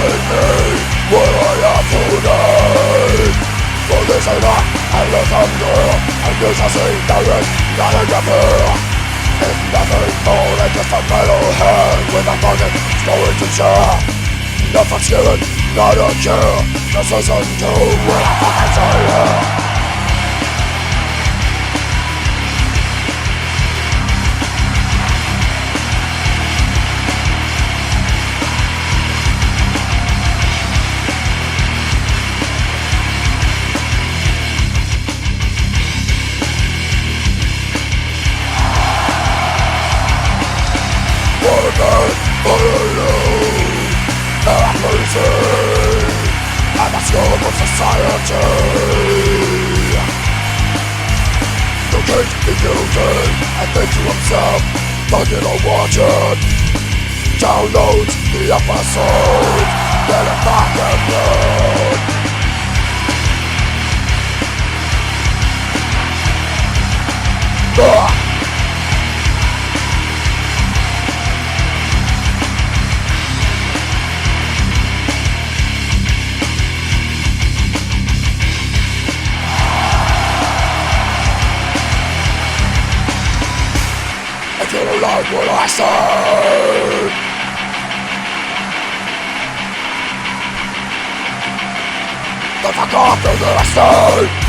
what I have tonight. For this I not endless hunger, and you shall see there is nothing to fear. It's nothing more than just a metal head with a target going to share. Not Thanksgiving, not a cure. Just listen to what I fucking say here. I'm a scum of society. The king is using and think to himself, fucking or watching. Download the episode, get it fucking good. If you don't like what I say, then fuck off to the state.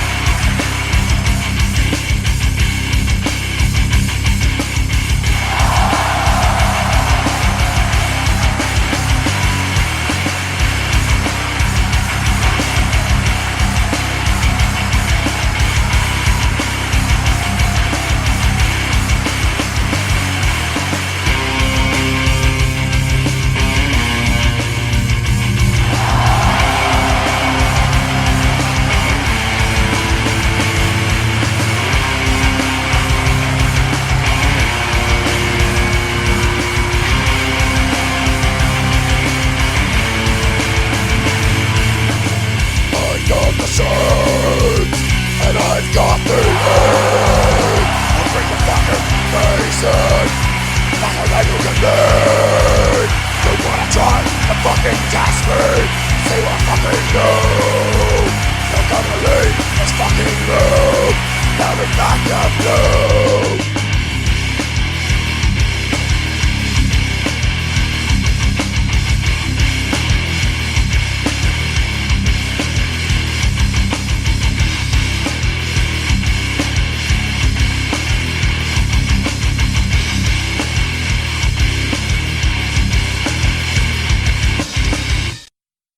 And I've got the end. I'll bring the fucking face in. Nothing that you can need. You wanna try to fucking test me? See what I fucking do. You're gonna leave this fucking room. Now be back up blue.